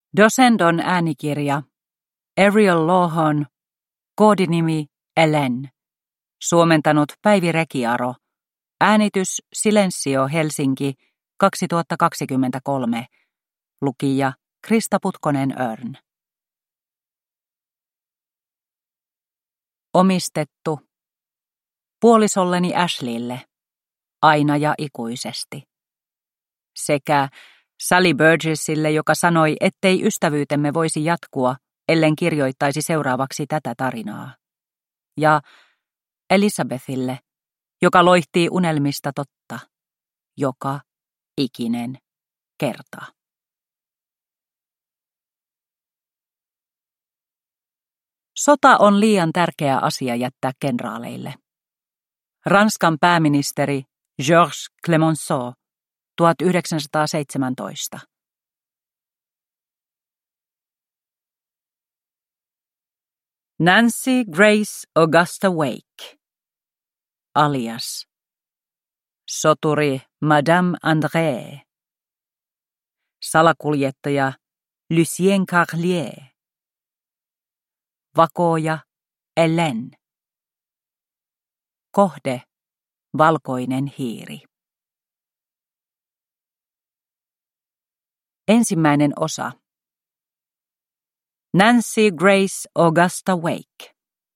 Dosendon äänikirja Ariel Lawhon, koodinimi Ellen. Suomentanut Päivi Rekiaro. Äänitys Silensio Helsinki 2023. Lukija Krista Putkonen-Örn. Omistettu puolisolleni Ashleylle aina ja ikuisesti. Sekä Sally Burgessille, joka sanoi, ettei ystävyytemme voisi jatkua, ellen kirjoittaisi seuraavaksi tätä tarinaa. Ja Elizabethille, joka loihtii unelmista totta, joka ikinen kerta. Sota on liian tärkeä asia jättää kenraaleille. Ranskan pääministeri Georges Clemenceau, 1917. Nancy Grace Augusta Wake, alias soturi Madame André, salakuljettaja Lucien Carlier, vakooja Ellen, kohde valkoinen hiiri. Ensimmäinen osa. Nancy Grace Augusta Wake.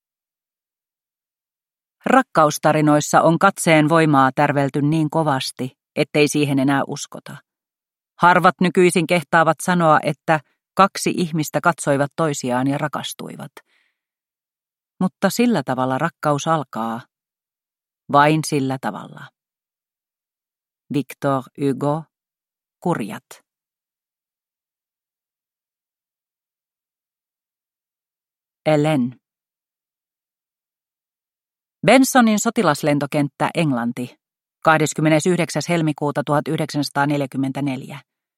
Rakkaustarinoissa on katseen voimaa tärvelty niin kovasti, ettei siihen enää uskota. Harvat nykyisin kehtaavat sanoa, että kaksi ihmistä katsoivat toisiaan ja rakastuivat. Mutta sillä tavalla rakkaus alkaa. Vain sillä tavalla. Victor Hugo, Kurjat. Ellen. Bensonin sotilaslentokenttä, Englanti, 29. helmikuuta 1944.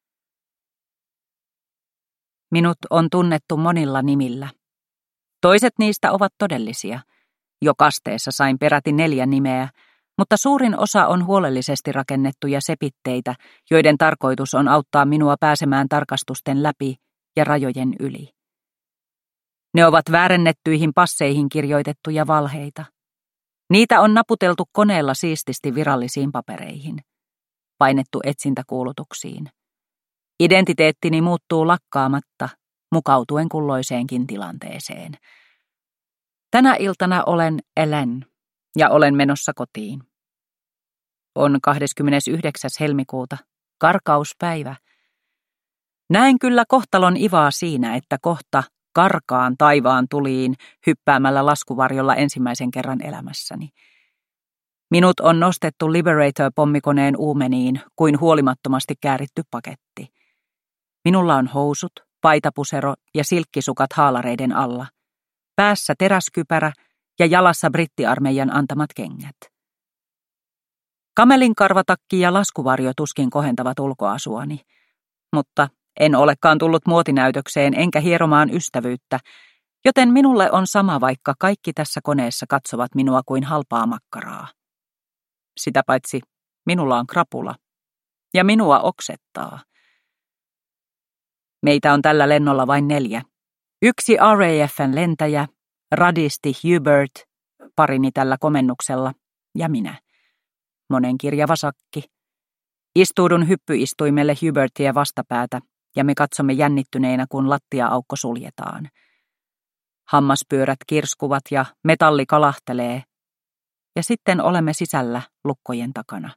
Minut on tunnettu monilla nimillä. Toiset niistä ovat todellisia. Jo kasteessa sain peräti 4 nimeä, mutta suurin osa on huolellisesti rakennettuja sepitteitä, joiden tarkoitus on auttaa minua pääsemään tarkastusten läpi ja rajojen yli. Ne ovat väärennettyihin passeihin kirjoitettuja valheita. Niitä on naputeltu koneella siististi virallisiin papereihin. Painettu etsintäkuulutuksiin. Identiteettini muuttuu lakkaamatta, mukautuen kulloiseenkin tilanteeseen. Tänä iltana olen Ellen ja olen menossa kotiin. On 29. helmikuuta, karkauspäivä. Näen kyllä kohtalon ivaa siinä, että kohta karkaan taivaan tuliin hyppäämällä laskuvarjolla ensimmäisen kerran elämässäni. Minut on nostettu Liberator-pommikoneen uumeniin kuin huolimattomasti kääritty paketti. Minulla on housut, paitapusero ja silkkisukat haalareiden alla. Päässä teräskypärä ja jalassa brittiarmeijan antamat kengät. Kamelinkarvatakki ja laskuvarjo tuskin kohentavat ulkoasuani, mutta en olekaan tullut muotinäytökseen enkä hieromaan ystävyyttä, joten minulle on sama, vaikka kaikki tässä koneessa katsovat minua kuin halpaa makkaraa. Sitä paitsi minulla on krapula ja minua oksettaa. Meitä on tällä lennolla vain 4. 1 RAF:n lentäjä, radisti Hubert, parini tällä komennuksella, ja minä. Monenkirjava sakki. Istuudun hyppyistuimelle Hubertia vastapäätä, ja me katsomme jännittyneinä, kun lattia-aukko suljetaan. Hammaspyörät kirskuvat ja metalli kalahtelee, ja sitten olemme sisällä lukkojen takana.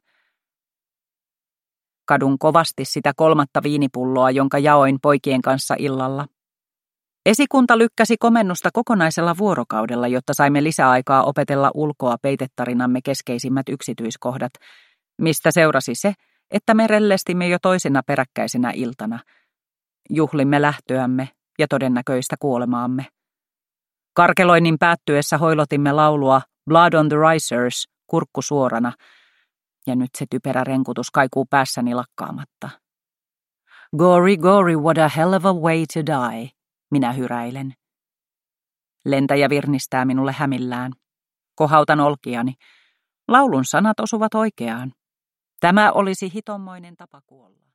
Kadun kovasti sitä 3. viinipulloa, jonka jaoin poikien kanssa illalla. Esikunta lykkäsi komennusta kokonaisella vuorokaudella, jotta saimme lisäaikaa opetella ulkoa peitetarinamme keskeisimmät yksityiskohdat, mistä seurasi se, että me rellestimme jo toisena peräkkäisenä iltana. Juhlimme lähtöämme ja todennäköistä kuolemaamme. Karkeloinnin päättyessä hoilotimme laulua Blood on the Risers, kurkku suorana, ja nyt se typerä renkutus kaikuu päässäni lakkaamatta. Gory, gory, what a hell of a way to die, minä hyräilen. Lentäjä virnistää minulle hämillään. Kohautan olkiani. Laulun sanat osuvat oikeaan. Tämä olisi hitommoinen tapa kuolla.